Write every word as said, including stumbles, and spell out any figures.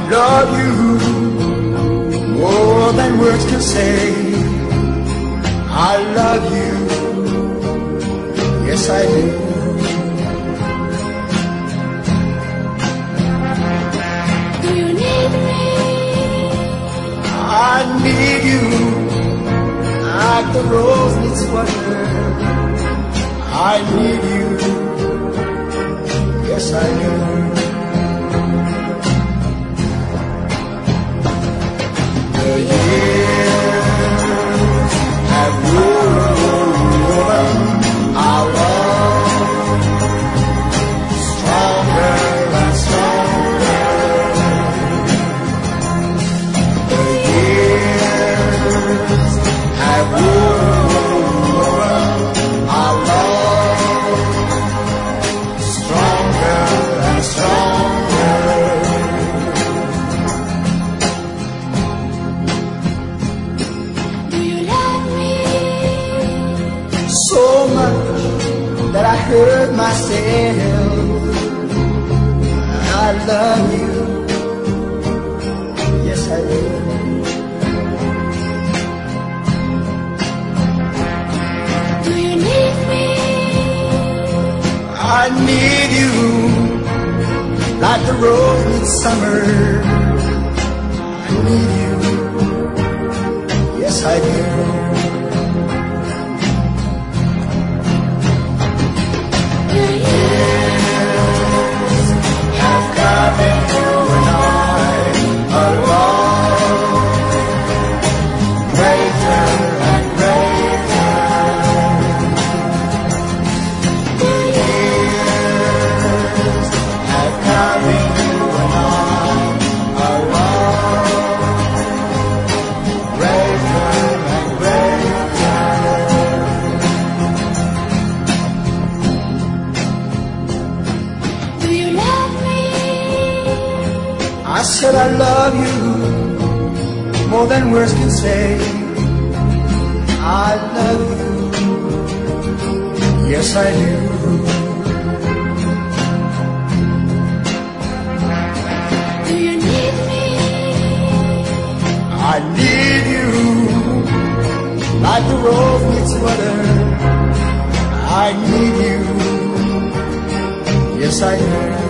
love you more than words can say. I love you, yes I do. Do you need me? I need you like the rose needs water. I need you, yes I do. The years have woven our love stronger and stronger. The years have woven our love stronger and stronger. So much that I hurt myself. I love you, yes I do. Do you need me? I need you like the rose needs summer. I need you, yes I do. I said I love you more than words can say. I love you, yes I do. Do you need me? I need you like the rose needs water. I need you, yes I do.